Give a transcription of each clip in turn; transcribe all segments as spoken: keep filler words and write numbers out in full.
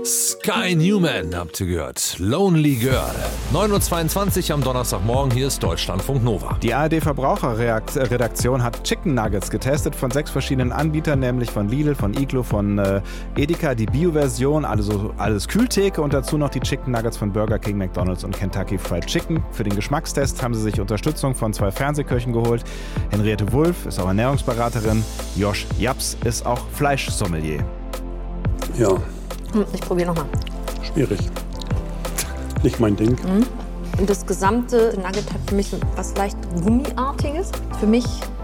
Sky Newman habt ihr gehört. Lonely Girl. neun Uhr zweiundzwanzig am Donnerstagmorgen. Hier ist Deutschlandfunk Nova. Die A R D-Verbraucherredaktion hat Chicken Nuggets getestet von sechs verschiedenen Anbietern, nämlich von Lidl, von Iglo, von äh, Edeka, die Bio-Version, also alles Kühltheke und dazu noch die Chicken Nuggets von Burger King, McDonald's und Kentucky Fried Chicken. Für den Geschmackstest haben sie sich Unterstützung von zwei Fernsehköchen geholt. Henriette Wulff ist auch Ernährungsberaterin, Josh Japs ist auch Fleischsommelier. Ja. Ich probiere nochmal. Schwierig. Nicht mein Ding. Mhm. Das gesamte Nugget hat für mich was leicht Gummiartiges. Für mich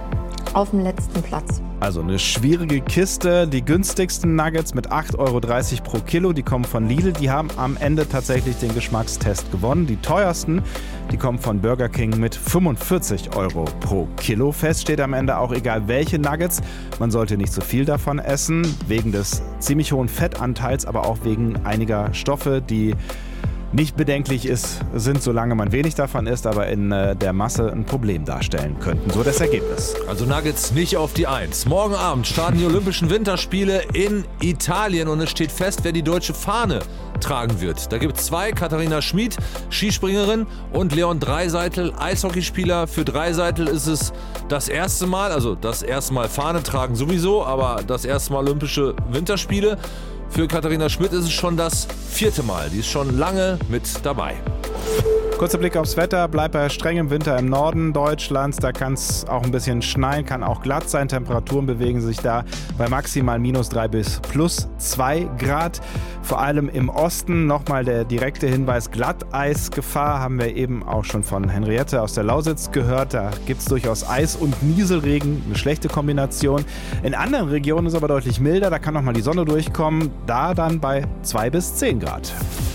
auf dem letzten Platz. Also eine schwierige Kiste. Die günstigsten Nuggets mit acht Euro dreißig pro Kilo, die kommen von Lidl. Die haben am Ende tatsächlich den Geschmackstest gewonnen. Die teuersten, die kommen von Burger King mit fünfundvierzig Euro pro Kilo. Fest steht am Ende auch, egal welche Nuggets, man sollte nicht zu viel davon essen. Wegen des ziemlich hohen Fettanteils, aber auch wegen einiger Stoffe, die nicht bedenklich ist, sind, solange man wenig davon isst, aber in äh, der Masse ein Problem darstellen könnten. So das Ergebnis. Also Nuggets nicht auf die Eins. Morgen Abend starten die Olympischen Winterspiele in Italien und es steht fest, wer die deutsche Fahne tragen wird. Da gibt es zwei, Katharina Schmid, Skispringerin, und Leon Dreiseitel, Eishockeyspieler. Für Dreiseitel ist es das erste Mal, also das erste Mal Fahne tragen sowieso, aber das erste Mal Olympische Winterspiele. Für Katharina Schmid ist es schon das vierte Mal. Die ist schon lange mit dabei. Kurzer Blick aufs Wetter. Bleibt bei strengem Winter im Norden Deutschlands. Da kann es auch ein bisschen schneien, kann auch glatt sein. Temperaturen bewegen sich da bei maximal minus drei bis plus zwei Grad. Vor allem im Osten nochmal der direkte Hinweis: Glatteisgefahr haben wir eben auch schon von Henriette aus der Lausitz gehört. Da gibt es durchaus Eis und Nieselregen, eine schlechte Kombination. In anderen Regionen ist es aber deutlich milder. Da kann nochmal die Sonne durchkommen. Da dann bei zwei bis zehn Grad.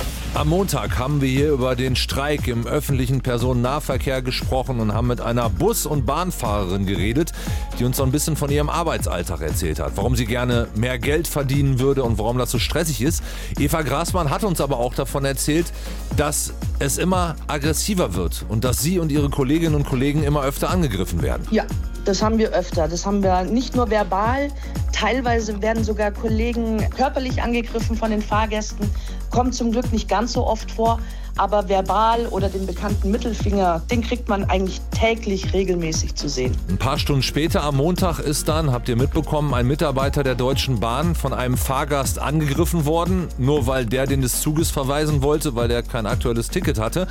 Am Montag haben wir hier über den Streik im öffentlichen Personennahverkehr gesprochen und haben mit einer Bus- und Bahnfahrerin geredet, die uns so ein bisschen von ihrem Arbeitsalltag erzählt hat, warum sie gerne mehr Geld verdienen würde und warum das so stressig ist. Eva Grasmann hat uns aber auch davon erzählt, dass es immer aggressiver wird und dass sie und ihre Kolleginnen und Kollegen immer öfter angegriffen werden. Ja, das haben wir öfter. Das haben wir nicht nur verbal, teilweise werden sogar Kollegen körperlich angegriffen von den Fahrgästen. Kommt zum Glück nicht ganz so oft vor, aber verbal oder den bekannten Mittelfinger, den kriegt man eigentlich täglich regelmäßig zu sehen. Ein paar Stunden später am Montag ist dann, habt ihr mitbekommen, ein Mitarbeiter der Deutschen Bahn von einem Fahrgast angegriffen worden, nur weil der den des Zuges verweisen wollte, weil der kein aktuelles Ticket hatte.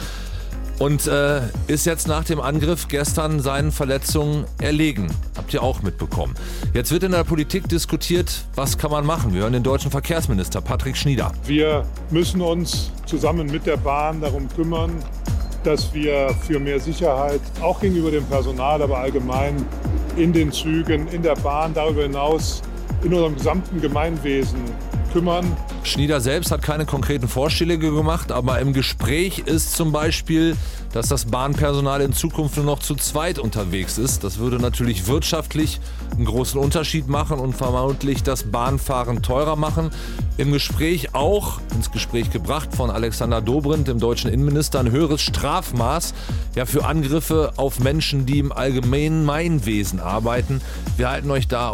Und äh, ist jetzt nach dem Angriff gestern seinen Verletzungen erlegen. Habt ihr auch mitbekommen. Jetzt wird in der Politik diskutiert, was kann man machen. Wir hören den deutschen Verkehrsminister Patrick Schnieder. Wir müssen uns zusammen mit der Bahn darum kümmern, dass wir für mehr Sicherheit, auch gegenüber dem Personal, aber allgemein in den Zügen, in der Bahn, darüber hinaus in unserem gesamten Gemeinwesen kümmern. Schnieder selbst hat keine konkreten Vorschläge gemacht, aber im Gespräch ist zum Beispiel, dass das Bahnpersonal in Zukunft nur noch zu zweit unterwegs ist. Das würde natürlich wirtschaftlich einen großen Unterschied machen und vermutlich das Bahnfahren teurer machen. Im Gespräch auch, ins Gespräch gebracht von Alexander Dobrindt, dem deutschen Innenminister, ein höheres Strafmaß ja, für Angriffe auf Menschen, die im allgemeinen Gemeinwesen arbeiten. Wir halten euch da